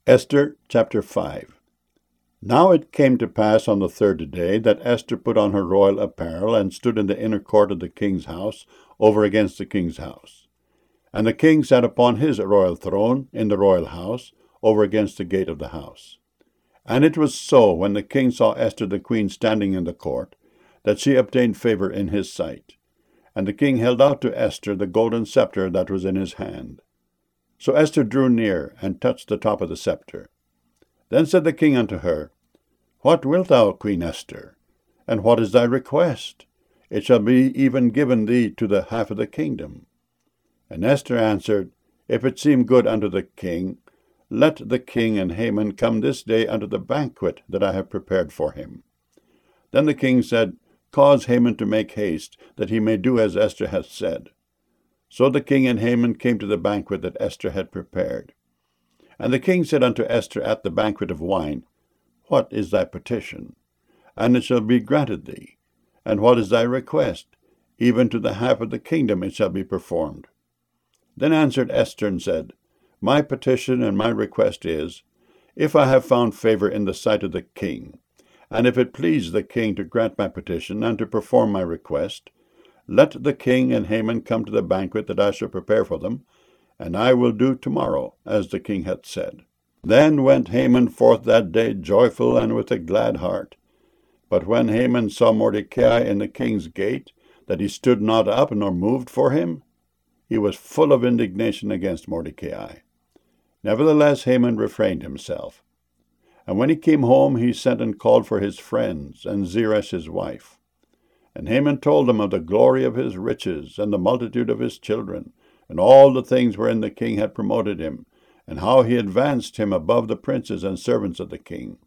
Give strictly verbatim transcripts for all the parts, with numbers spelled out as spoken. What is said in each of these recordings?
Esther chapter five. Now it came to pass on the third day that Esther put on her royal apparel and stood in the inner court of the king's house, over against the king's house. And the king sat upon his royal throne in the royal house, over against the gate of the house. And it was so, when the king saw Esther the queen standing in the court, that she obtained favor in his sight. And the king held out to Esther the golden scepter that was in his hand. So Esther drew near, and touched the top of the scepter. Then said the king unto her, What wilt thou, Queen Esther? And what is thy request? It shall be even given thee to the half of the kingdom. And Esther answered, If it seem good unto the king, let the king and Haman come this day unto the banquet that I have prepared for him. Then the king said, Cause Haman to make haste, that he may do as Esther hath said. So the king and Haman came to the banquet that Esther had prepared. And the king said unto Esther at the banquet of wine, What is thy petition? And it shall be granted thee. And what is thy request? Even to the half of the kingdom it shall be performed. Then answered Esther and said, My petition and my request is, if I have found favor in the sight of the king, and if it please the king to grant my petition and to perform my request, let the king and Haman come to the banquet that I shall prepare for them, and I will do tomorrow as the king hath said. Then went Haman forth that day joyful and with a glad heart. But when Haman saw Mordecai in the king's gate, that he stood not up nor moved for him, he was full of indignation against Mordecai. Nevertheless Haman refrained himself. And when he came home, he sent and called for his friends, and Zeresh his wife. And Haman told them of the glory of his riches, and the multitude of his children, and all the things wherein the king had promoted him, and how he advanced him above the princes and servants of the king.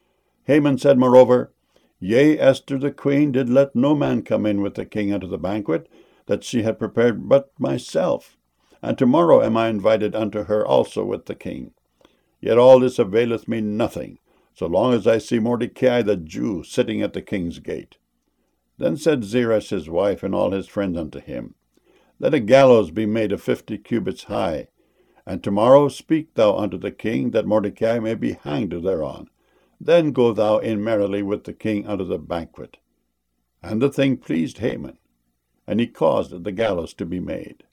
Haman said moreover, Yea, Esther the queen did let no man come in with the king unto the banquet that she had prepared but myself, and tomorrow am I invited unto her also with the king. Yet all this availeth me nothing, so long as I see Mordecai the Jew sitting at the king's gate. Then said Zeresh his wife and all his friends unto him, Let a gallows be made of fifty cubits high, and tomorrow speak thou unto the king, that Mordecai may be hanged thereon. Then go thou in merrily with the king unto the banquet. And the thing pleased Haman, and he caused the gallows to be made.